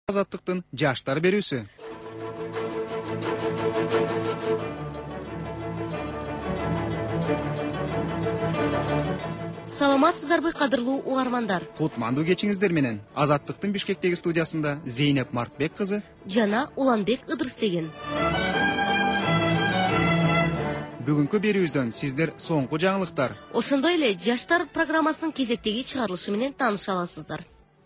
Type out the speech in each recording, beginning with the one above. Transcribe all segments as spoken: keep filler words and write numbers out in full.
Азаттыктын жаштар берүүсү. Саламатсыздарбы, кадырлуу угармандар. Кутмандуу кечиңиздер менен Азаттыктын Бишкектеги студиясында Зейнеп Мартбек кызы жана Уланбек Ыдырыстеген. Бүгүнкү берүүбүздөн сиздер соңку жаңылыктар, Ошондой эле жаштар программасынын кезектеги чыгарылышы менен тааныша аласыздар.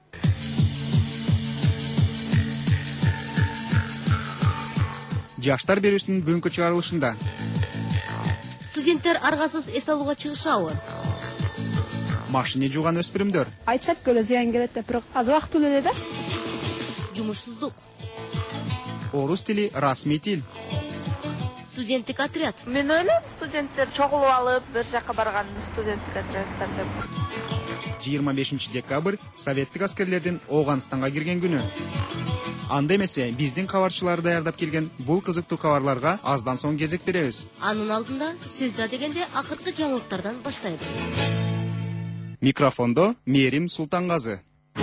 жаштар берүүсүнүн бүгүнкү чыгарылышында Студенттер аргасыз эс алууга чыгышабы? машине жууган өспүрүмдөр, Айтышат көлө зыян келет деп, бирок аз убакыт өлөдө да. Жумушсуздук, орус тили расмий тил, студенттик отряд, Мен ойлойм, студенттер чогулуп алып, бир жака барган студенттик отрядтар деп. жыйырма бешинчи декабрь советтик аскерлердин Ооганстанга кирген күнү. Анда эмесе биздин кабарчылар даярдап келген бул кызыктуу кабарларга аздан соң кезек беребиз. анын алдында сөз дегенде акыркы жаңылыктардан баштайбыз. Микрофондо Мерим Султангазы.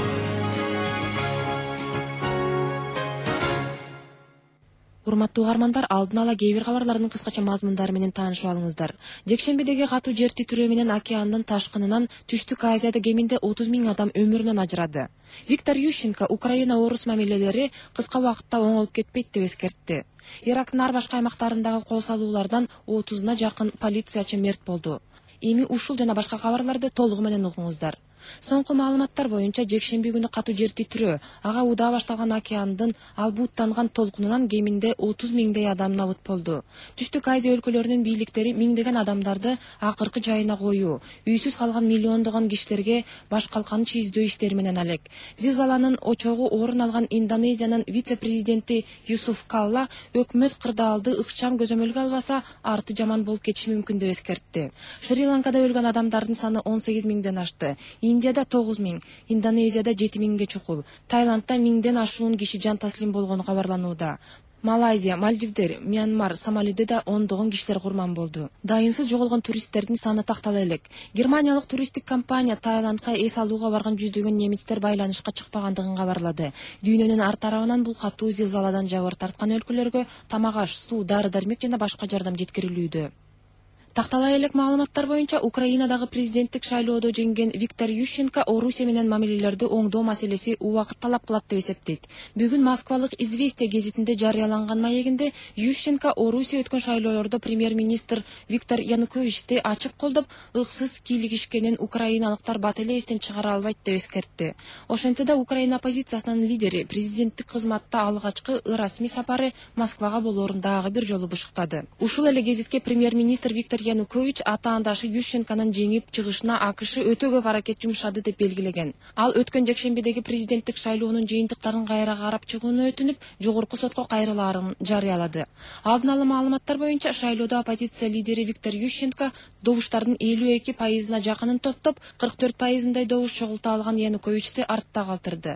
Урматтуу угармандар, алдын ала кээ бир кабарлардын кыскача мазмундары менен таанышып алыңыздар. Жекшембидеги катуу жер титирөө менен океандын ташкынынан Түштүк Азияда кеминде отуз миң адам өмүрүнөн ажырады. Виктор Ющенко Украина-орус мамилелери кыска убакытта оңолуп кетпейт деп эскертти. Ирактын ар башка аймактарындагы кол салуулардан отузуна жакын полициячы мерт болду. Эми ушул жана башка кабарларды толугу менен угуңуздар. Соңку маалыматтар боюнча жекшемби күнү катуу жер титирөө ага удаа башталган океандын албууттанган толкунунан кеминде отуз миңдей адам набыт болду. Түштүк Азия өлкөлөрүнүн бийликтери миңдеген адамдарды акыркы жайына коюу, үйсүз калган миллиондогон кишилерге баш калканы чийиздөө иштери менен алек. Зилзаланын очогу орун алган Индонезиянын вице-президенти Юсуф Калла өкмөт кырдаалды ыкчам көзөмөлгө албаса, арты жаман болуп кетиши мүмкүн деп эскертти. Шри-Ланкада өлгөн адамдардын саны он сегиз миңден ашты. Индияда тогуз миң, Индонезияда жети миңге чукул, Тайландда миңден ашуун киши жан таслим болгону кабарланууда. Малайзия, Мальдивдер, Мьянмар, Сомалиде да ондогон кишилер курман болду. Дайынсыз жоголгон туристтердин саны тактала элек. Германиялык туристтик компания Тайландка эс алууга барган жүздөгөн немецтер байланышка чыкпагандыгын кабарлады. Дүйнөнүн ар тарабынан бул катуу зилзаладан жабыр тарткан өлкөлөргө тамак-аш, суу, дары-дармек жана башка жардам жеткирилүүдө. Тактала элек маалыматтар боюнча Украинадагы президенттик шайлоодо жеңген Виктор Ющенко Орусия менен мамилелерди оңдоо маселеси убакыт талап кылат деп эсептейт. Бүгүн Москвалык Известия гезитинде жарыяланган маегинде Ющенко Орусия өткөн шайлоолордо премьер-министр Виктор Януковичти ачык колдоп, ыксыз кийлигишкенин украиналыктар бат эле эстен чыгара албайт деп эскертти. Ошентсе Украина оппозициясынын лидери президенттик кызматта алгачкы расмий сапары Москвага болоорун дагы бир жолу бышыктады. Ушул эле гезитке премьер-министр Виктор Янукович атаандашы Ющенконун жеңип чыгышына АКШ өтө көп аракет жумшады деп белгилеген. Ал өткөн жекшембидеги президенттик шайлоонун жыйынтыктарын кайра карап чыгууну өтүнүп, жогорку сотко кайрылаарын жарыялады. Алдын ала маалыматтар боюнча шайлоодо оппозиция лидери Виктор Ющенко добуштардын элүү эки пайызына жакынын топтоп, кырк төрт пайызындай добуш чогулта алган Януковичти артта калтырды.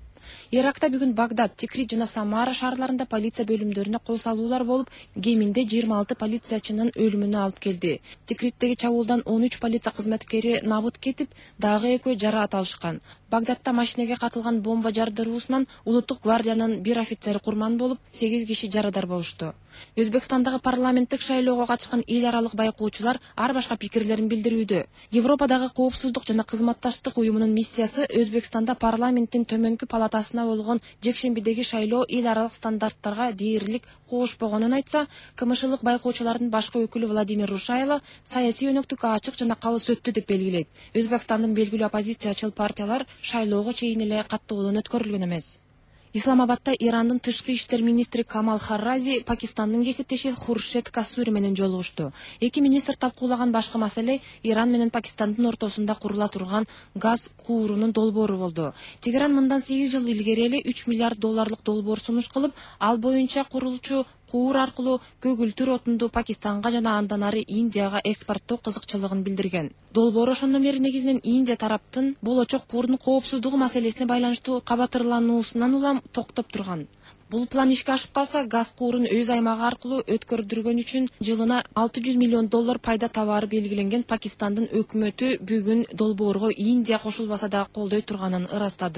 Иракта бүгүн Багдад, Тикрит жана Самара шаарларында полиция бөлүмдөрүнө кол салуулар болуп, кеминде жыйырма алты полициячынын өлүмүнө алып келди. Тикриттеги чабуулдан он үч полиция кызматкери набыт кетип, дагы экөө жараат алышкан. Багдадта машинеге катылган бомба жардыруусунан улуттук гвардиянын бир офицери курман болуп, сегиз киши жарадар болушту. Өзбекстандагы парламенттик шайлоого катышкан эл аралык байкоочулар ар башка пикирлерин билдирүүдө. Европадагы коопсуздук жана кызматташтык уюмунун миссиясы Өзбекстанда парламенттин төмөнкү палатасына болгон жекшембидеги шайлоо эл аралык стандарттарга дээрлик коошпогонун айтса, КМШлык байкоочулардын башкы өкүлү Владимир Рушайло саясий өнөктүккө ачык жана калыс өттү деп белгилейт. Өзбекстандын белгилүү оппозициячыл партиялар шайлоого чейин эле каттуулуун өткөрүлгөн эмес. Исламабадта Ирандын тышкы иштер министри Камал Харрази Пакистандын кесиптеши Хуршед Касури менен жолугушту. Эки министр талкуулаган башкы маселе Иран менен Пакистандын ортосунда курула турган газ куурунун долбоору болду. Тегеран мындан сегиз жыл илгери эле үч миллиард долларлык долбоор сунуш кылып, ал боюнча курулчу куур аркылуу көгүлтүр отунду Пакистанга жана андан ары Индияга экспорттоо кызыкчылыгын билдирген. Долбоор ошондон бери негизинен Индия тараптын болочок куурдун коопсуздугу маселесине байланыштуу кабатырлануусунан улам токтоп турган. Бул план ишке ашып калса, газ куурун өз аймагы аркылуу өткөрдүргөн үчүн жылына алты жүз миллион доллар пайда табары белгиленген Пакистандын өкмөтү бүгүн долбоорго Индия кошулбаса да колдой турганын ырастады.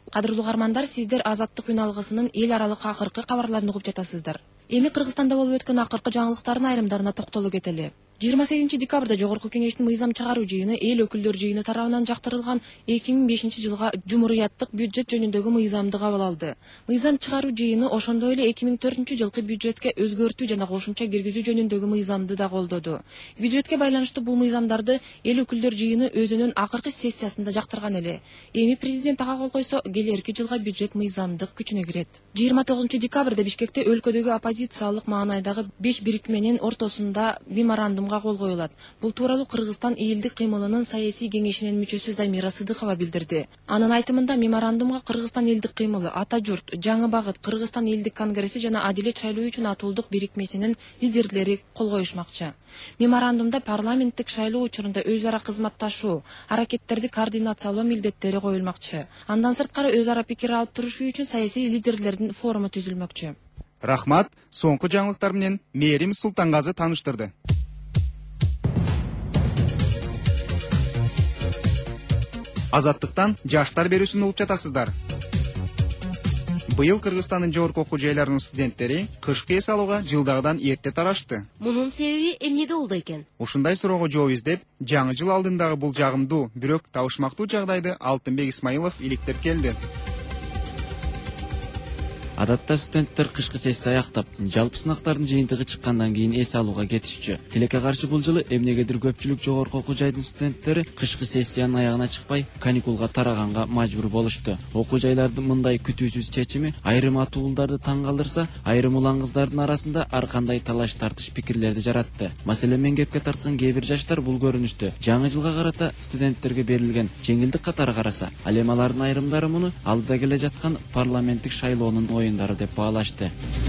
Кадырлуу угармандар, сиздер Азаттык үн алгысынын эл аралык акыркы кабарларын угуп жатасыздар. Эми Кыргызстанда болуп өткөн акыркы жаңылыктардын айрымдарына токтолуп кетели. жыйырма сегизинчи декабрда Жогорку Кеңештин мыйзам чыгаруу жыйыны эл өкүлдөр жыйыны тарабынан жактырылган эки миң бешинчи жылга Жумурияттык бюджет жөнүндөгү мыйзамды кабыл алды. Мыйзам чыгаруу жыйыны ошондой эле эки миң төртүнчү жылкы бюджетке өзгөртүү жана кошумча киргизүү жөнүндөгү мыйзамды да колдоду. Бюджетке байланыштуу бул мыйзамдарды эл өкүлдөр жыйыны өзүнүн акыркы сессиясында жактырган эле. Эми президент ага кол койсо, келерки жылга бюджет мыйзамдык күчүнө кирет. жыйырма тогузунчу декабрда Бишкекте өлкөдөгү оппозициялык маанайдагы беш бирикменин ортосунда меморандумга кол коюлат. Бул тууралуу Кыргызстан элдик кыймылынын саясий кеңешинин мүчөсү Замира Сыдыкова билдирди. Анын айтымында меморандумга Кыргызстан элдик кыймылы, Ата журт, Жаңы багыт, Кыргызстан элдик конгресси жана Адилет шайлоо үчүн атуулдук бирикмесинин лидерлери кол коюшмакчы. Меморандумда парламенттик шайлоо учурунда өз ара кызматташуу, аракеттерди координациялоо милдеттери коюлмакчы. Андан сырткары өз ара пикир алып турушуу үчүн саясий лидерлердин форуму түзүлмөкчү. Рахмат, соңку жаңылыктар менен Мээрим Султангазы тааныштырды. Азаттыктан жаштар берүүсүн угуп жатасыздар. Быйыл Кыргызстандын жогорку окуу жайларынын студенттери кышкы эс алууга жылдагыдан эрте тарашты. Мунун себеби эмнеде болду экен? Ушундай суроого жооп издеп, жаңы жыл алдындагы бул жагымдуу, бирок табышмактуу жагдайды Алтынбек Исмаилов иликтеп келди. Адатта студенттер кышкы сессия аяктап, жалпы сынактардын жыйынтыгы чыккандан кийин эс алууга кетишчү. Тилекке каршы бул жылы эмнегедир көпчүлүк жогорку окуу жайдын студенттери кышкы сессиянын аягына чыкпай, каникулга тараганга мажбур болушту. Окуу жайлардын мындай күтүүсүз чечими айрым атуулдарды таң калтырса, айрым улан-кыздардын арасында ар кандай талаш тартыш пикирлерди жаратты. Маселен, мен кепке тарткан кээ бир жаштар бул көрүнүштү жаңы жылга карата студенттерге берилген жеңилдик катары караса, ал эми алардын айрымдары муну алдыда келе жаткан парламенттик шайлоонун оюндары деп баалашты.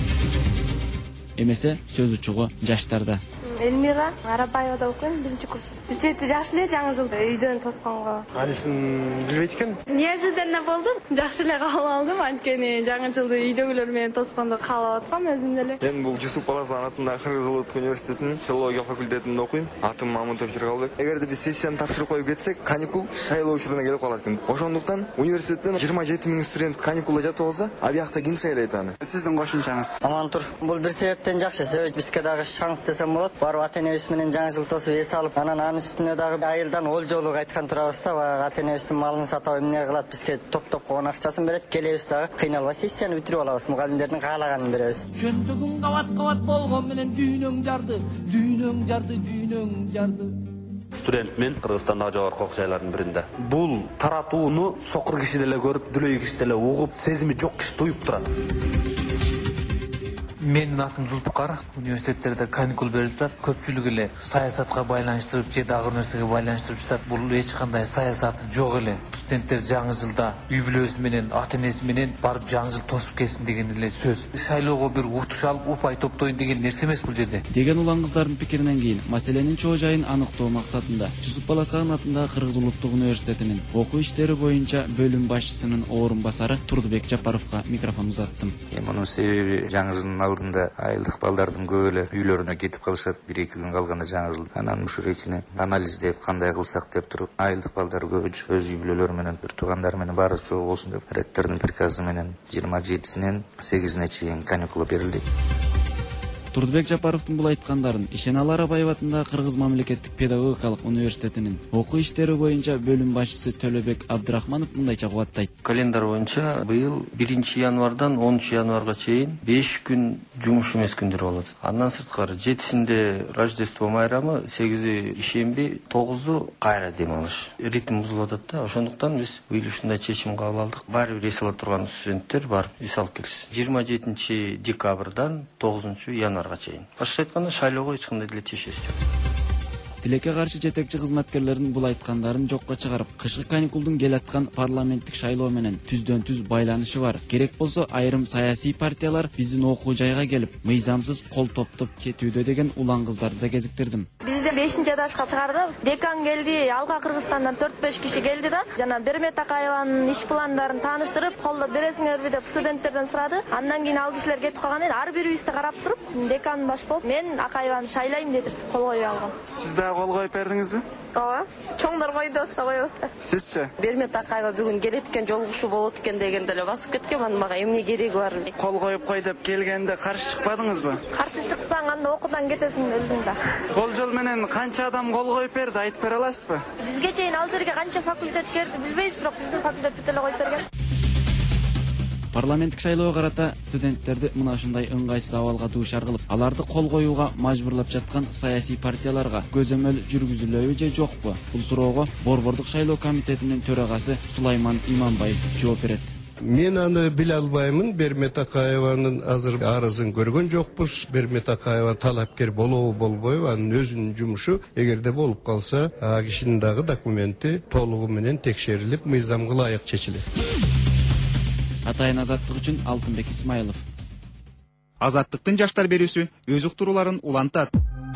Эмесе сөз учугу жаштарда. Элмира Арабаева окуйм, биринчи курс. Бюджети жакшы эле жаңы жылда үйдөн тосконго. Алисын билбейт экен. Неожиданно болду. Жакшы эле кабыл алдым, анткени жаңы жылды үйдөгүлөр менен тосконду каалап аткам өзүм деле. Мен бул Жусуп Баласан атындагы Кыргыз Улуттук университетинин филология факультетинде окуйм. Атым Мамутов Жыргалбек. Эгерде биз сессияны тапшырып коюп кетсек, каникул шайлоо учуруна келип калат экен. Ошондуктан университеттен жыйырма жети миң студент каникулда жатып алса, абиякта ким шайлайт аны? Сиздин кошумчаңыз? Амантур. Бул бир себептен жакшы, себеби бизге дагы шанс десем болот. Барып ата-энебиз менен жаңы жыл тосуп эс алып, анан анын үстүнө дагы айылдан ол жолу кайткан турабыз да, баягы ата-энебиздин малын сатып эмне кылат, бизге топ-топ койгон акчасын берет, келебиз дагы кыйналбай сессияны бүтүрүп алабыз, мугалимдердин каалаганын беребиз. Жөндөгүн кабат-кабат болгон менен дүйнөң жарды, дүйнөң жарды, дүйнөң жарды. Студент мен Кыргызстандагы жогорку окуу жайларынын биринде. Бул таратууну сокур киши деле көрүп, дүлөй киши деле угуп, сезими жок киши туюп турат. Менин атым Зулпукар, университеттерде каникул берилип жатат. Көпчүлүк эле саясатка байланыштырып, же дагы нерсеге байланыштырып жатат. Бул эч кандай саясаты жок эле. Студенттер жаңы жылда үй бүлөсү менен, ата-энеси менен барып жаңы жыл тосуп кетсин деген эле сөз. Шайлоого бир утуш алып, упай топтойн деген нерсе эмес бул жерде. Деген улан-кыздардын пикиринен кийин маселенин чоо жайын аныктоо максатында Жусуп Баласан атындагы Кыргыз Улуттук университетинин окуу иштери боюнча бөлүм башчысынын орун басары Турдубек Жапаровго микрофон узаттым. Мунун себеби жаңы жылдын алдында айылдык балдардын көп эле үйлөрүнө кетип калышат, бир эки күн калганда жаңы жыл. Анан ушул ичине анализдеп, кандай кылсак деп туруп, айылдык балдар көбүнчө өз үй бүлөлөрү менен, бир туугандар менен баары чогуу болсун деп, ректордун приказы менен жыйырма жетисинен сегизине чейин каникула берилди. Турдубек Жапаровдун бул айткандарын Ишеналы Арабаев атындагы Кыргыз мамлекеттик педагогикалык университетинин окуу иштери боюнча бөлүм башчысы Төлөбек Абдрахманов мындайча кубаттайт. Календар боюнча быйыл биринчи январдан онунчу январга чейин беш күн жумуш эмес күндөр болот. Андан сырткары жетисинде Рождество майрамы, сегизи ишемби, тогузу кайра дем алыш. Ритм бузулуп атат да, ошондуктан биз быйыл ушундай чечим кабыл алдык. Баары бир эс ала турган студенттер барып эс алып келсин. жыйырма жетинчи декабрдан тогузунчу январга чейин. Башка айтканда шайлоого эч кандай деле тиешеси жок. Тилекке каршы жетекчи кызматкерлердин бул айткандарын жокко чыгарып, кышкы каникулдун келаткан парламенттик шайлоо менен түздөн түз байланышы бар. Керек болсо айрым саясий партиялар биздин окуу жайга келип, мыйзамсыз кол топтоп кетүүдө деген улан-кыздарды да кезиктирдим. Бизде бешинчи этажга чыгарды. Декан келди, Алга Кыргызстандан төрт беш киши келди да, жана Бермет Акаеванын иш пландарын тааныштырып, колдоп бересиңерби деп студенттерден сурады. Андан кийин ал кишилер кетип калган эди. Ар бирибизди карап туруп, декан баш болуп, мен Акаеваны шайлайм деп кол коюп алгам. Сиз да кол коюп бердиңизби? ооба чоңдор койду атса коебуз да. Сизчи? Бермет Акаева бүгүн келет экен, жолугушуу болот экен дегенде эле басып кеткем, анан мага эмне кереги бар? Кол коюп кой деп келгенде каршы чыкпадыңызбы? Каршы чыксаң анда окуудан кетесиң өлдүң да. Болжол менен канча адам кол коюп берди, айтып бере аласызбы? Бизге чейин ал жерге канча факультет келди билбейбиз, бирок биздин факультет бүт эле коюп берген. Парламенттик шайлоого карата студенттерди мына ушундай ыңгайсыз абалга дуушар кылып, аларды кол коюуга мажбурлап жаткан саясий партияларга көзөмөл жүргүзүлөбү же жокпу? Бул суроого Борбордук шайлоо комитетинин төрагасы Сулайман Иманбаев жооп берет. Мен аны биле албаймын. Бермет Акаеванын азыр арызын көргөн жокпуз. Бермет Акаева талапкер болобу болбойбу, анын өзүнүн жумушу эгерде болуп калса, а кишинин дагы документи толугу менен текшерилип, мыйзамга ылайык чечилет. Атайын азаттык үчүн Алтынбек Исмайлов. Азаттыктын жаштар берүүсү өз уктурууларын улантат.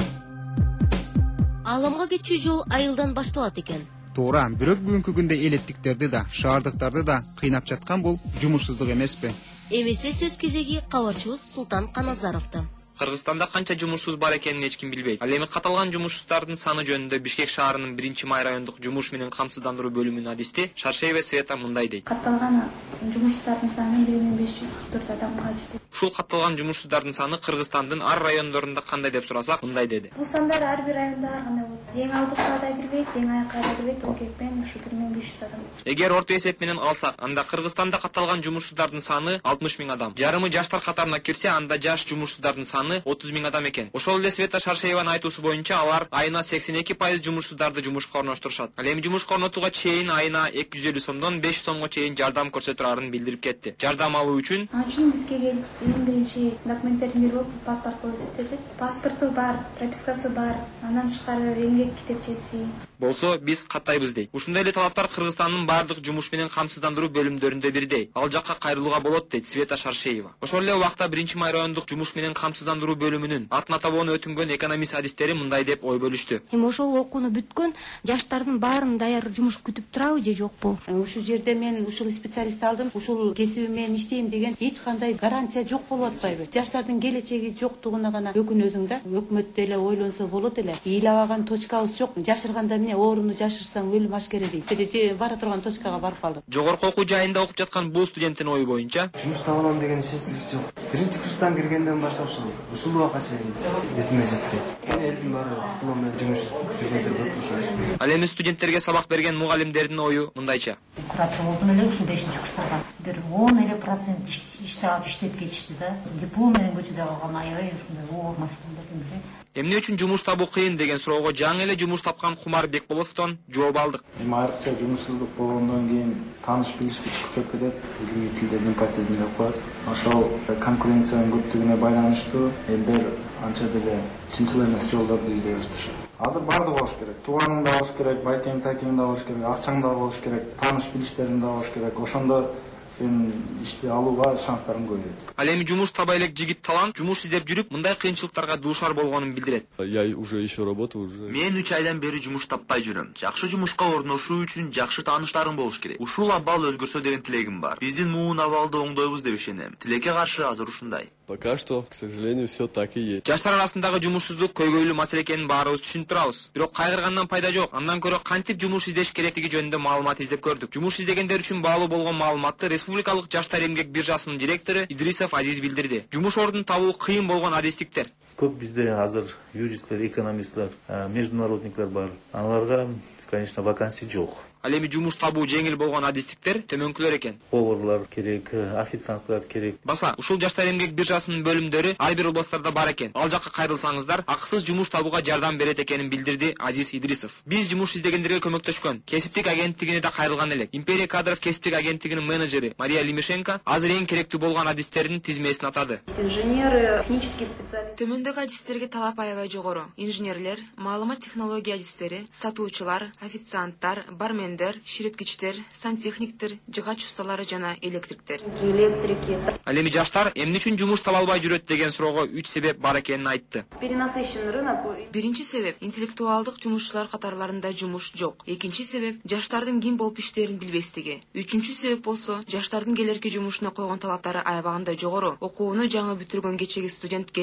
Аламга кетчү жол айылдан башталат экен. Туура, бирок бүгүнкү күндө элеттиктерди да, шаардыктарды да кыйнап жаткан бул жумушсуздук эмеспи? Эмесе сөз кезеги кабарчыбыз Султан Каназаровдо. Кыргызстанда канча жумушсуз бар экенин эч ким билбейт. Ал эми каталган жумушсуздардын саны жөнүндө Бишкек шаарынын биринчи май райондук жумуш менен камсыздандыруу бөлүмүнүн адисти Шаршеева Света мындай дейт. Катталган жумушсуздардын саны бир миң беш жүз кырк төрт адамга жетет. Ушул катталган жумушсуздардын саны Кыргызстандын ар райондорунда кандай деп сурасак, мындай деди. Бул сандар ар бир районда ар кандай болот. Эң алдыкка да кирбейт, эң аякка да кирбейт, окепен ушу бир миң беш жүз адам. Эгер орто эсеп менен алсак, анда Кыргызстанда катталган жумушсуздардын саны алтымыш миң адам. Жарымы жаштар катарына кирсе, анда жаш жумушсуздардын саны отуз миң адам экен. Ошол эле Света Шаршееванын айтуусу боюнча алар айына сексен эки пайыз жумушсуздарды жумушка орноштурушат. Ал эми жумушка орнотууга чейин айына эки жүз элүү сомдон беш жүз сомго чейин жардам көрсөтүрарын билдирип кетти. Жардам алуу үчүн Ал үчүн бизге келип эң биринчи документтердин бири болуп паспорт болуп эсептелет. Паспорту бар, пропискасы бар, андан тышкары эмгек китепчеси болсо биз каттайбыз дейт. Ушундай эле талаптар Кыргызстандын бардык жумуш менен камсыздандыруу бөлүмдөрүндө бирдей. Ал жакка кайрылууга болот дейт Света Шаршеева. Ошол эле убакта биринчи май райондук жумуш менен камсыздандыруу бөлүмүнүн атын атабоону өтүнгөн экономист адистери мындай деп ой бөлүштү. Эми ошол окууну бүткөн жаштардын баарын даяр жумуш күтүп турабы же жокпу? Ушул жерде мен ушул специалист алдым, ушул кесиби менен иштейм деген эч кандай гарантия жок болуп атпайбы? Жаштардын келечеги жоктугуна гана өкүнөсүң да. Өкмөт деле ойлонсо болот эле. Ыйлабаган точкабыз жок. Жашырганда эмне ооруну жашырсаң өлүм ашкере дейт. Же бара турган точкага барып калдык. Жогорку окуу жайында окуп жаткан бул студенттин ою боюнча, жумуш таба алам деген чечилик жок. Биринчи курстан киргенден баштап ушул ушул убакка чейин эсиме жетпейт. Эми элдин баары диплом менен жумуш жүргөндөр көп ошол. Ал эми студенттерге сабак берген мугалимдердин ою мындайча. Куратор болдум эле ушул бешинчи курстарда. Бир он эле процент иштеп иштеп кетишти да. Диплом менен көчөдө калган аябай ушундай оор маселелердин бири. Эмне үчүн жумуш табуу кыйын деген суроого жаңы эле жумуш тапкан Кумар Бекболотовдон жооп алдык. Эми айрыкча жумушсуздук болгондон кийин тааныш билиш күчөп кетет, илимий тилде лимпатизм деп коет. Ошол конкуренциянын көптүгүнө байланыштуу элдер анча деле чынчыл эмес жолдорду издей башташат. Азыр баардыгы болуш керек. Тууганың да болуш керек, байкең такең да болуш керек, акчаң да болуш керек, тааныш билиштериң да болуш керек. Ошондо сен ишти алууга шанстарың көбөйөт. Ал эми жумуш таба элек жигит талант жумуш издеп жүрүп, мындай кыйынчылыктарга дуушар болгонун билдирет. Я уже ищу работу уже. Мен үч айдан бери жумуш таппай жүрөм. Жакшы жумушка орношуу үчүн жакшы тааныштарың болуш керек. Ушул абал өзгөрсө деген тилегим бар. Биздин муун абалды оңдойбуз деп ишенем. Тилекке каршы азыр ушундай. Пока что, к сожалению, все так и есть. Жаштар арасындагы жумушсуздук көйгөйлүү маселе экенин баарыбыз түшүнүп турабыз. Бирок кайгыргандан пайда жок. Андан көрө кантип жумуш издеш керектиги жөнүндө маалымат издеп көрдүк. Жумуш издегендер үчүн баалуу болгон маалыматты Республикалык жаштар эмгек биржасынын директору Идрисов Азиз билдирди. Жумуш ордун табуу кыйын болгон адистиктер. Көп бизде азыр юристтер, экономисттер, международниктер бар. Аларга, конечно, вакансий жок. Ал эми жумуш табуу жеңил болгон адистиктер төмөнкүлөр экен. Поварлар керек, официанттар керек. Баса, ушул жаштар эмгек биржасынын бөлүмдөрү ар бир областтарда бар экен. Ал жакка кайрылсаңыздар, акысыз жумуш табууга жардам берет экенин билдирди Азиз Идрисов. Биз жумуш издегендерге көмөктөшкөн кесиптик агенттигине да кайрылган элек. Империя кадров кесиптик агенттигинин менеджери Мария Лимишенко азыр эң керектүү болгон адистердин тизмесин атады. Инженеры, технический специалист. Төмөндөгү адистерге талап аябай жогору. Инженерлер, маалымат технология адистери, сатуучулар, официанттар, бармен ширеткичтер, сантехниктер, жыгач усталары жана электриктер. Электрики. Ал эми жаштар эмне үчүн жумуш таба албай жүрөт деген суроого үч себеп бар экенин айтты. Перенасыщен рынок. Биринчи себеп интеллектуалдык жумушчулар катарларында жумуш жок. Экинчи себеп жаштардын ким болуп иштерин билбестиги. Үчүнчү себеп болсо жаштардын келерки жумушуна койгон талаптары аябагандай жогору. Окууну жаңы бүтүргөн кечеги студент келип, мен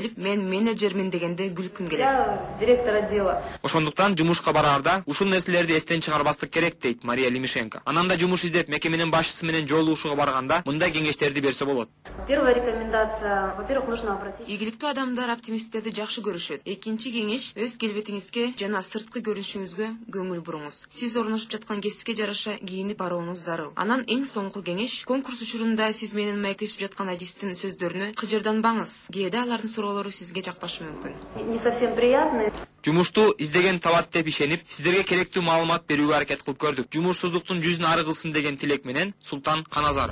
менеджермин дегенде күлкүм келет. Я директор отдела. Ошондуктан жумушка бараарда ушул нерселерди эстен чыгарбастык керек дейт Мария Лемишенко. Анан да жумуш издеп мекеменин башчысы менен жолугушууга барганда мындай кеңештерди берсе болот. Первая рекомендация, во-первых, нужно обратить. Ийгиликтүү адамдар оптимисттерди жакшы көрүшөт. Экинчи кеңеш өз келбетиңизге жана сырткы көрүнүшүңүзгө көңүл буруңуз. Сиз орношуп жаткан кесипке жараша кийинип барууңуз зарыл. Анан эң соңку кеңеш, конкурс учурунда сиз менен маектешип жаткан адистин сөздөрүнө кыжырданбаңыз. Кээде алардын суроолору сизге жакпашы мүмкүн. Не совсем приятно. Жумушту издеген табат деп ишенип, сиздерге керектүү маалымат берүүгө аракет кылып көрдүк. Жумушсуздуктун жүзүн ары кылсын деген тилек менен Султан Каназаров.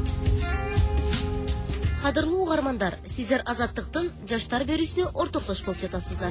Кадырлуу угармандар, сиздер Азаттыктын жаштар берүүсүнө ортоктош болуп жатасыздар.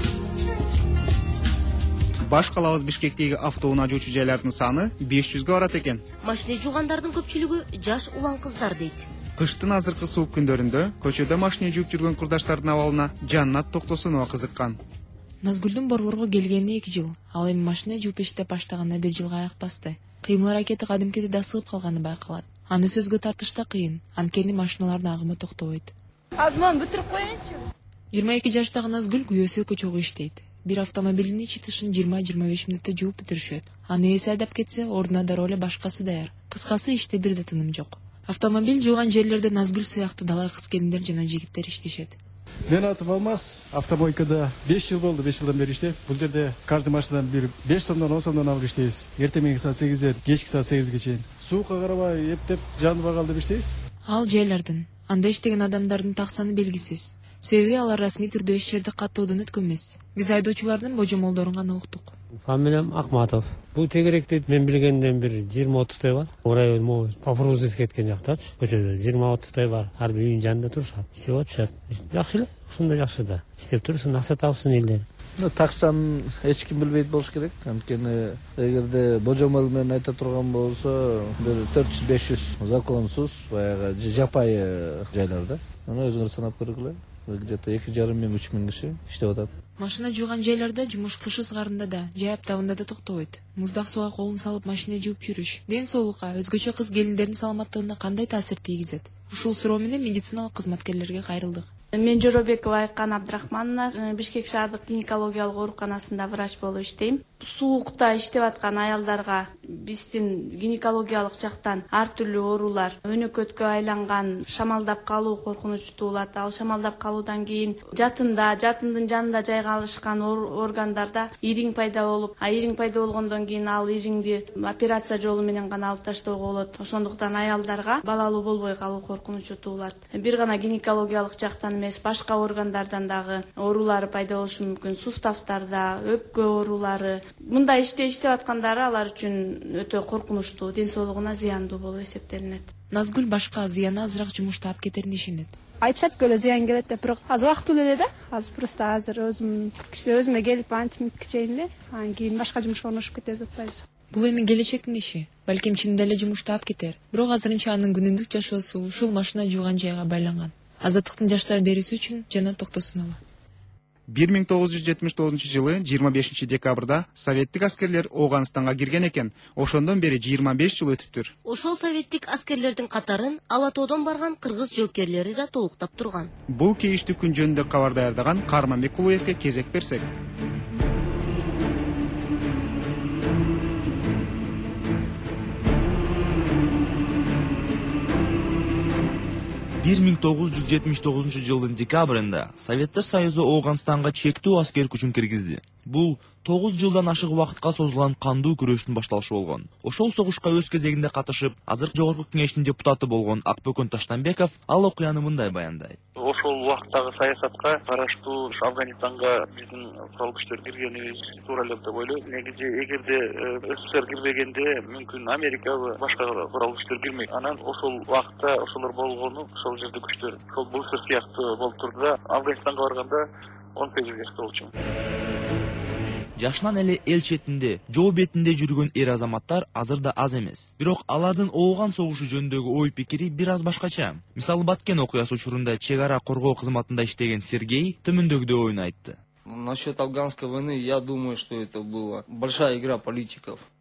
Баш калабыз Бишкектеги автоунаа жуучу жайлардын саны беш жүзгө барат экен. Машина жуугандардын көпчүлүгү жаш улан кыздар дейт. Кыштын азыркы суук күндөрүндө көчөдө машина жууп жүргөн курдаштардын абалына Жаннат Токтосунова кызыккан. Назгүлдүн Борборго келгенине эки жыл, ал эми машина жууп иштеп баштаганына бир жылга аяк басты. Кыймыл аракети кадимкиде да сыгып калганы байкалат. Аны сөзгө тартышта кыйын, анткени машиналардын агымы токтобойт. Азман бүтүрүп коеюнчу. жыйырма эки жаштагы Назгүл күйөөсү көчөгө иштейт. Бир автомобилдин ичи тышын жыйырма жыйырма беш мүнөттө жууп бүтүрүшөт. Аны ээси айдап кетсе, ордуна дароо эле башкасы даяр. Кыскасы иште бир да тыным жок. Автомобиль жууган жерлерде Назгүл сыяктуу далай кыз келиндер жана жигиттер иштешет. Мен атым Алмаз, автомойкада беш жыл болду, беш жылдан бери иштейм. Бул жерде каждый машинадан бир беш сомдон он сомдон алып иштейбиз. Эртең менги саат сегизден кечки саат сегизге чейин. Суукка карабай эптеп жанып калып иштейбиз. Ал жайлардын, анда иштеген адамдардын таксаны белгисиз. Себеби алар расмий түрдө иш жерди каттоодон өткөн эмес. Биз айдоочулардын божомолдорун гана уктук. Фамилиям Акматов. Бул тегеректе мен билгенден бир жыйырма отуздай бар. Орай могу Пафрузис кеткен жактачы. Көчөдө жыйырма отуздай бар. Ар бир үйүнүн жанында турушат. Иштеп атышат. Жакшы эле, ушундай жакшы да. Иштеп турсун, акча тапсын элдер. Таксан эч ким билбейт болуш керек. Анткени эгерде божомол менен айта турган болсо, бир төрт жүз беш жүз законсуз баягы жапайы жайларда. Аны өзүңөр санап көргүлө. Где-то эки жарым миң үч миң киши иштеп атат. Машина жууган жайларда жумуш кыш ызгарында да, жай аптабында да токтобойт. Муздак сууга колун салып машина жууп жүрүш ден соолукка, өзгөчө кыз келиндердин саламаттыгына кандай таасир тийгизет? Ушул суроо менен медициналык кызматкерлерге кайрылдык. Мен Жоробекова Айкан Абдрахмановна, Бишкек шаардык гинекологиялык ооруканасында врач болуп иштейм. Суукта иштеп аткан аялдарга биздин гинекологиялык жактан ар түрдүү оорулар, өнөкөткө айланган шамалдап калуу коркунучтуу болот. Ал шамалдап калуудан кийин жатында, жатындын жанында жайгашкан органдарда ириң пайда болуп, а ириң пайда болгондон кийин ал ириңди операция жолу менен гана алып таштоого болот. Ошондуктан аялдарга балалуу болбой калуу коркунучу туулат. Бир гана гинекологиялык жактан эмес, башка органдардан дагы оорулар пайда болушу мүмкүн. Суставтарда, өпкө оорулары. Мындай иште иштеп аткандары алар үчүн өтө коркунучтуу, ден соолугуна зыяндуу болуп эсептелинет. Назгүл башка зыяны азыраак жумушта алып кетерине ишенет. Айтышат көлө зыян келет деп, бирок азыр убакыт эле да. Азыр просто азыр өзүм кичине өзүмө келип антип кичейин эле, анан кийин башка жумушка орношуп кетебиз деп атпайбыз. Бул эми келечектин иши. Балким чынында эле жумушта алып кетер. Бирок азырынча анын күнүмдүк жашоосу ушул машина жууган жайга байланган. Азаттыктын жаштар берүүсү үчүн Жанат Токтосунова. бир миң тогуз жүз жетимиш тогузунчу жылы жыйырма бешинчи декабрда советтик аскерлер Ооганстанга кирген экен. Ошондон бери жыйырма беш жыл өтүптүр. Ошол советтик аскерлердин катарын Ала тоодон барган кыргыз жоокерлери да толуктап турган. Бул кейиштүү күн жөнүндө кабар даярдаган Карманбек Кулуевке кезек берсек. бир миң тогуз жүз жетимиш тогузунчу жылдын декабрында Советтер Союзу Ооганстанга чектүү аскер күчүн киргизди. Бул тогуз жылдан ашык убакытка созулган кандуу күрөштүн башталышы болгон. Ошол согушка өз кезегинде катышып, азыркы жогорку кеңештин депутаты болгон Акбөкөн Таштанбеков ал окуяны мындай баяндайт. Ошол убакыттагы саясатка караштуу Афганистанга биздин курал күчтөр киргенибиз туура эле деп ойлойм. Негизи эгерде СССР кирбегенде мүмкүн Америкабы башка курал күчтөр кирмек. Анан ошол убакытта ошолор болгону ошол жерде күчтөр ошол БСР сыяктуу болуп турду да, Афганистанга барганда он сегиз жашта болчумун. Жашынан эле эл четинде, жоо бетинде жүргөн эр азаматтар азыр да аз эмес. Бирок алардын Ооган согушу жөнүндөгү ой пикири бир аз башкача. Мисалы Баткен окуясы учурунда чек ара коргоо кызматында иштеген Сергей төмөндөгүдөй ойун айтты. Насчет афганской войны, я думаю, что это была большая игра политиков.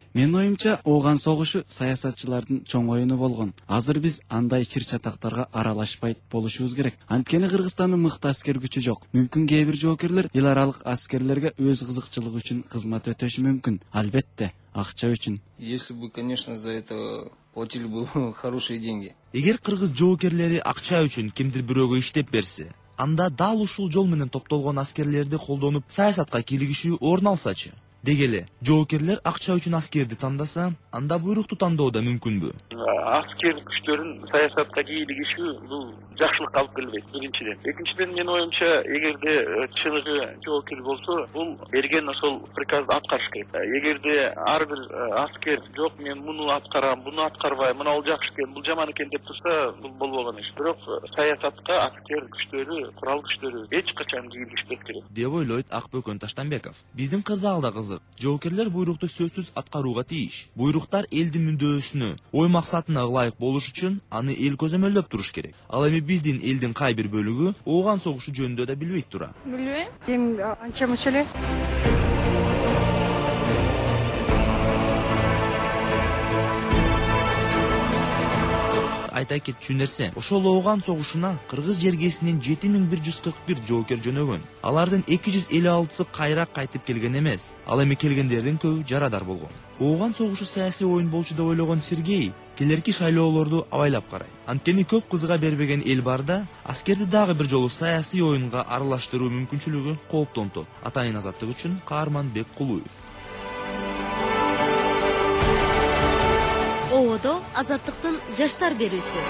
Менин оюмча, ооган согушу саясатчылардын чоң оюну болгон. Азыр биз андай чыр-чатактарга аралашпайт болушубуз керек. Анткени Кыргызстандын мыкты аскер күчү жок. Мүмкүн кээ бир жоокерлер эл аралык аскерлерге өз кызыкчылыгы үчүн кызмат өтөшү мүмкүн. Албетте, акча үчүн. Если бы, конечно, за это платили бы хорошие деньги. Эгер кыргыз жоокерлери акча үчүн кимдир бирөөгө иштеп берсе, анда дал ушул жол менен топтолгон аскерлерди колдонуп саясатка кийлигишүү орун алсачы? Дегеле, жоокерлер акча үчүн аскерди тандаса, анда буйрукту тандоо да мүмкүнбү? Аскер күчтөрүн саясатка кийлигишүү бул жакшылыкка алып келбейт, биринчиден. Экинчиден, менин оюмча, эгерде чыныгы жоокер болсо, бул берген ошол приказды аткарыш керек. Эгерде ар бир аскер жок, мен муну аткарам, буну аткарбайм, мына бул жакшы экен, бул жаман экен деп турса, бул болбогон иш. Бирок саясатка аскер күчтөрү, курал күчтөрү эч качан кийлигишпеш керек. Деп ойлойт Акбөкөн Таштанбеков. Биздин кырдаалда кызык. Жоокерлер буйрукту сөзсүз аткарууга тийиш. Буйруктар элдин мүндөсүнө, ой максатына ылайык болуш үчүн аны эл көзөмөлдөп туруш керек. Ал эми биздин элдин кай бир бөлүгү ооган согушу жөнүндө да билбейт тура. Билбейм. Эми анча мынча эле. Айта кетчү нерсе, ошол ооган согушуна кыргыз жергесинен жети миң бир жүз кырк бир жоокер жөнөгөн. Алардын эки жүз элүү алтысы кайра кайтып келген эмес. Ал эми келгендердин көбү жарадар болгон. Ооган согушу саясий оюн болчу деп ойлогон Сергей келерки шайлоолорду абайлап карайт. Анткени көп кызыга бербеген эл бар да, аскерди дагы бир жолу саясий оюнга аралаштыруу мүмкүнчүлүгү кооптонтот. Атайын азаттык үчүн Каарман Беккулуев. Оодо азаттыктын жаштар берүүсү.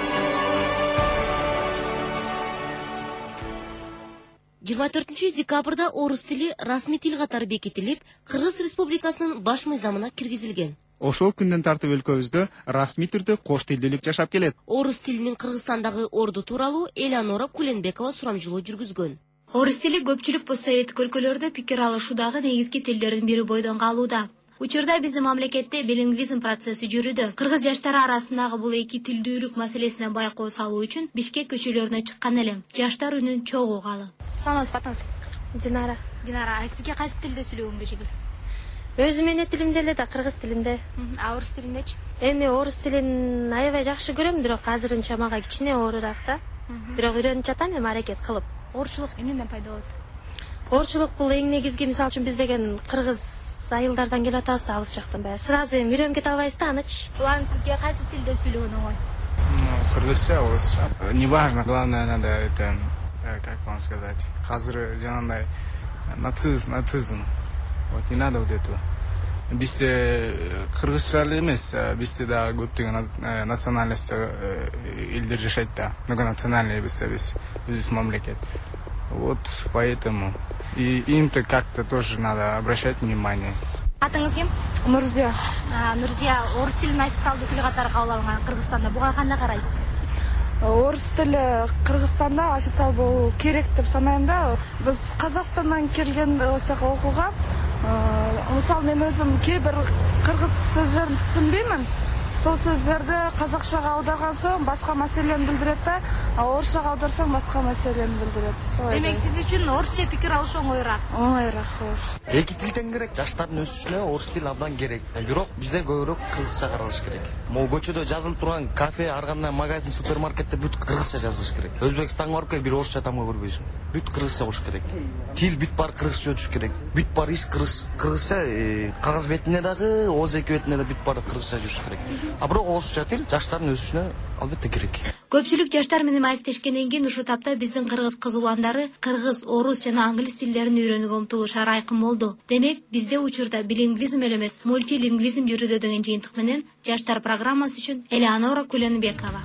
жыйырма төртүнчү декабрда орус тили расмий тил катары бекитилип, Кыргыз Республикасынын баш мыйзамына киргизилген. Ошол күндөн тартып өлкөбүздө расмий түрдө кош тилдүүлүк жашап келет. Орус тилинин Кыргызстандагы орду тууралуу Элеонора Куленбекова сурамжылоо жүргүзгөн. Орус тили көпчүлүк посттсоветтик өлкөлөрдө пикир алышуудагы негизги тилдердин бири бойдон калууда. Учурда биздин мамлекетте билингвизм процесси жүрүүдө. Кыргыз жаштары арасындагы бул эки тилдүүлүк маселесине байкоо салуу үчүн Бишкек көчөлөрүнө чыккан элем. Жаштар үнүн чогуу угалы. Саламатсыз батаңыз. Динара. Динара, сизге кайсы тилде сүйлөгөнгө жигил? Өзүм эне тилимде эле да, кыргыз тилинде. А орус тилиндечи? Эми орус тилин аябай жакшы көрөм, бирок азырынча мага кичине оорураак да. Бирок үйрөнүп жатам, эми аракет кылып. Орусчулук эмнеден пайда болот? Орусчулук бул эң негизги, мисалы үчүн биз деген кыргыз айылдардан келип атабыз да, алыс жактан баягы. Сразу эми үйрөнүп кете албайбыз да анычы. Улан сизге кайсы тилде сүйлөгөн оңой? Кыргызча, орусча. Неважно, главное надо это, как вам сказать, азыр жанагындай нацизм, нацизм. Вот не надо вот этого. Бизде кыргызча эле эмес, бизде да көптөгөн национальность элдер жашайт да. Многонациональный бизде биз, биз мамлекет. Вот поэтому и им-то как-то тоже надо обращать внимание. Атыңыз ким? Нурзия. Нурзия, орус тилин официалдуу тил катары кабыл алынган Кыргызстанда. Буга кандай карайсыз? Орус тили Кыргызстанда официал болуу керек деп санайм да. Биз Казакстандан келген болсок окууга, мисалы мен өзүм кээ бир кыргыз сөздөрүн түшүнбөймүн. Сол сөздөрдү казакчага аударган соң башка маселени билдирет да, а орусчага аударсаң башка маселени билдирет. Демек сиз үчүн орусча пикир алыш оңоюраак. Оңоюраак. Эки тилден керек, жаштардын өсүшүнө орус тил абдан керек. Бирок бизде көбүрөөк кыргызча каралыш керек. Могу көчөдө жазылып турган кафе, ар кандай магазин, супермаркетте бүт кыргызча жазылыш керек. Өзбекстанга барып кел, бир орусча тамга көрбөйсүң. Бүт кыргызча болуш керек. Тил бүт бар кыргызча өтүш керек. Бүт бар иш кыргыз, кыргызча кагаз бетине дагы, ооз эки бетине да бүт бар кыргызча жүрүш керек. А бирок орусча тил жаштардын өсүшүнө албетте керек. Көпчүлүк жаштар менен маектешкенден кийин ушул тапта биздин кыргыз кыз уландары кыргыз, орус жана англис тилдерин үйрөнүүгө умтулушары айкын болду. Демек, бизде учурда билингвизм эле эмес, мультилингвизм жүрүүдө деген жыйынтык менен жаштар программасы үчүн Элеонора Куленбекова.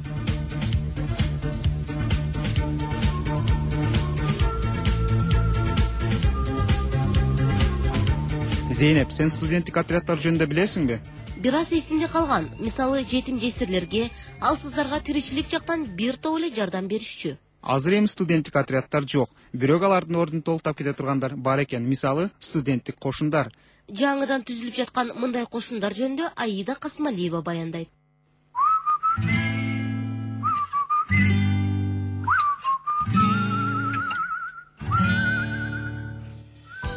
Зейнеп, сен студенттик отрядтар жөнүндө билесиңби? Бир аз эсимде калган. Мисалы, жетим жесирлерге, алсыздарга тиричилик жактан бир топ эле жардам беришчү. Азыр эми студенттик отрядтар жок. Бирок алардын ордун толуктап кете тургандар бар экен. Мисалы, студенттик кошундар. Жаңыдан түзүлүп жаткан мындай кошундар жөнүндө Аида Касмалиева баяндайт.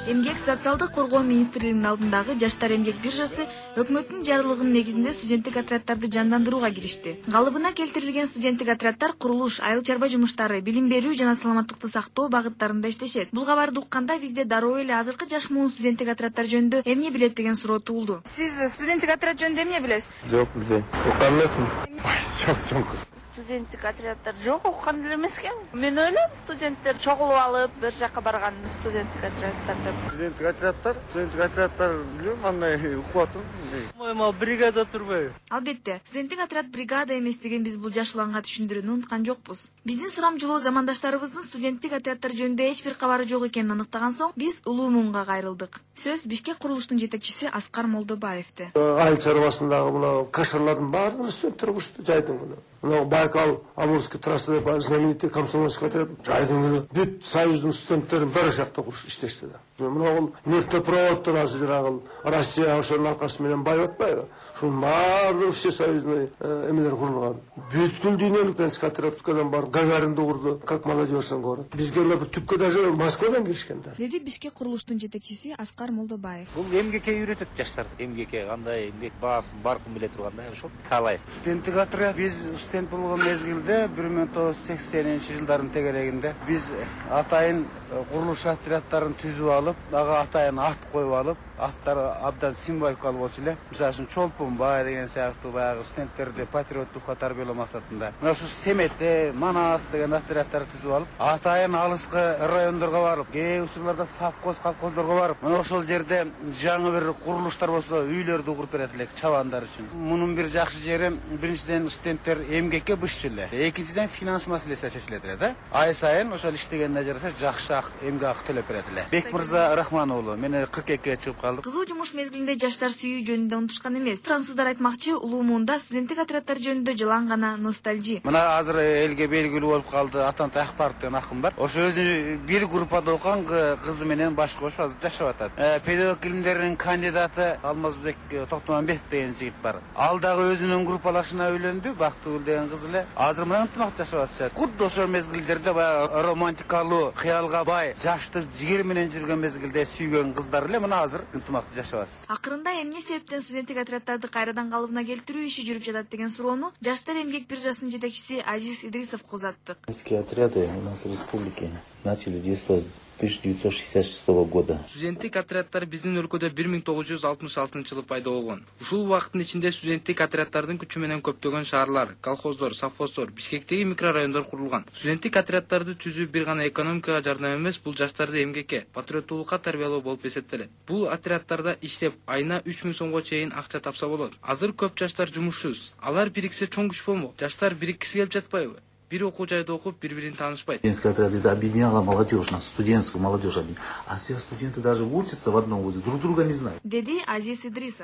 Эмгек социалдык коргоо министрлигинин алдындагы Жаштар эмгек биржасы өкмөттүн жарлыгынын негизинде студенттик отряддарды жандандырууга киришти. Калыбына келтирилген студенттик отряддар курулуш, айыл чарба жумуштары, билим берүү жана саламаттыкты сактоо багыттарында иштешет. Бул кабарды укканда бизде дароо эле азыркы жаш муун студенттик отряддар жөнүндө эмне билет деген суроо туулду. Сиз студенттик отряд жөнүндө эмне билесиз? Жок, билбейм. Уккан эмесмин. Жок, жок. Студенттик отряддар жок, уккан эле эмес экен. Мен ойлойм, студенттер чогулуп алып, бир жака барган студенттик отряддар деп. Студенттик отряддар, студенттик отряддар билем, андай укуп атам. Моему бригада турбайбы? Албетте, студенттик отряд бригада эмес деген биз бул жаш уланга түшүндүрүүнү унуткан жокпуз. Биздин сурамжылоо замандаштарыбыздын студенттик отряддар жөнүндө эч бир кабары жок экенин аныктаган соң, биз Улуу Муунга кайрылдык. Сөз Бишкек курулуштун жетекчиси Аскар Молдобаевде. Айыл чарбасындагы мына кашарлардын баардыгы студенттер угушту жайдын күнү. Мына Байкал, Амурский трасса деп знаменитый комсомольский отряд жайдын күнү бүт союздун студенттерин бир жакта куруш иштешти да. Мына бул нефтепроводдон азыр жанагы Россия ошонун аркасы менен байып атпайбы? Ушунун баардыгы все союзный эмелер курулган. Бүткүл дүйнөлүк студенттик отряддан бар Гагаринди курду, как молодежьтен город. Бизге эле түпкө даже Москвадан келишкендер. Деди Бишкек курулуштун жетекчиси Аскар Молдобаев. Бул эмгекке үйрөтөт жаштарды. Эмгекке кандай эмгек баасын баркын биле тургандай ошол. Калай. Студенттик отряд биз студент болгон мезгилде бир миң тогуз жүз сексенинчи жылдардын тегерегинде биз атайын курулуш отряддарын түзүп алып, ага атайын ат коюп алып, аттары абдан символикалык болчу эле. Мисалы үчүн Чолпонбай деген сыяктуу баягы студенттерди патриоттукка тарбиялоо максатында. Мына ушу Семетте, Манас деген отряддарды түзүп алып, атайын алыскы райондорго барып, кээ учурларда совхоз, колхоздорго барып, мына ошол жерде жаңы бир курулуштар болсо, үйлөрдү куруп берет элек чабандар үчүн. Мунун бир жакшы жери биринчиден студенттер эмгекке бышчу эле. Экинчиден финанс маселеси чечилет эле да. Ай сайын ошол иштегенине жараша жакшы эмгек акы төлөп берет эле. Бекмырза Рахман уулу, мен кырк экиге чыгып калдык. Кызуу жумуш мезгилинде жаштар сүйүү жөнүндө унутушкан эмес. Француздар айтмакчы, Улуу Муунда студенттик отряддар жөнүндө жылан гана ностальжи. Мына азыр элге белгилүү болуп калды Атантай Акбаров деген акын бар. Ошо өзү бир группада окуган кызы менен баш кошуп азыр жашап атат. Педагог илимдеринин кандидаты Алмазбек Токтоманбетов деген жигит бар. Ал дагы өзүнүн группалашына үйлөндү, Бактыгүл деген кыз эле. Азыр мына ынтымак жашап атышат. Кудду ошол мезгилдерде баягы романтикалуу, кыялга бай, жашты жигер менен жүргөн мезгилде сүйгөн кыздар эле мына азыр ынтымакты жашабыз. Акырында эмне себептен студенттик отряддарды кайрадан калыбына келтирүү иши жүрүп жатат деген суроону Жаштар эмгек биржасынын жетекчиси Азиз Идрисовго узаттык. Студенческие отряды у нас в республике начали действовать с тысяча девятьсот шестьдесят шестого года. Студенттик отряддар биздин өлкөдө бир миң тогуз жүз алтымыш алтынчы жылы пайда болгон. Ушул убакыттын ичинде студенттик отряддардын күчү менен көптөгөн шаарлар, колхоздор, совхоздор, Бишкектеги микрорайондор курулган. Студенттик отряддарды түзүү бир гана экономикага жардам эмес, бул жаштарды эмгекке, патриоттуулукка тарбиялоо болуп эсептелет. Бул отряддарда иштеп айына үч миң сомго чейин акча тапса болот. Азыр көп жаштар жумушсуз. Алар бириксе чоң күч болмок. Жаштар бириккиси келип жатпайбы? Бир окуу жайда окуп, бири-бирин таанышпайт. Студенческий отряд это объединяло молодежь, нас студентскую молодежь объединяло. А все студенты даже учатся в одном вузе, друг друга не знают. Деди Азиз Идрисов.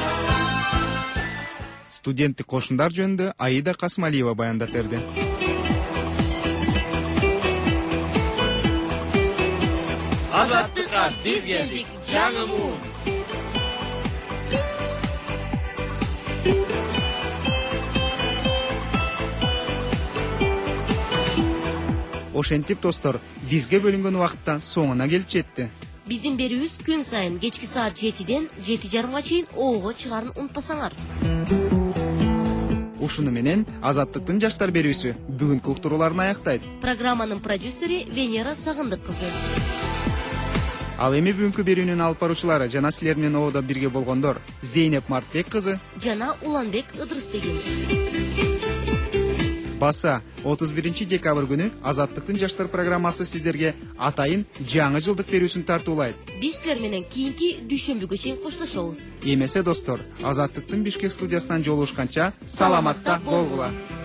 Студенттик кошундар жөнүндө Аида Касмалиева баяндап берди. Азаттыкка биз келдик, жаңы муун. Ошентип достор, бизге бөлүнгөн убакытта соңуна келип жетти. Биздин берүүбүз күн сайын кечки саат жетиден жети жарымга чейин оого чыгарын унутпасаңар. Ушуну менен Азаттыктын жаштар берүүсү бүгүнкү уктурууларын аяктайт. Программанын продюсери Венера Сагындык кызы. Ал эми бүгүнкү берүүнүн алып баруучулары жана силер менен оодо бирге болгондор Зейнеп Мартбек кызы жана Уланбек Ыдырыстегин. Баса отуз биринчи декабрь күнү Азаттыктын жаштар программасы сиздерге атайын жаңы жылдык берүүсүн тартуулайт. Биз силер менен кийинки дүйшөмбүгө чейин коштошобуз. Эмесе достор, Азаттыктын Бишкек студиясынан жолугушканча саламатта болгула.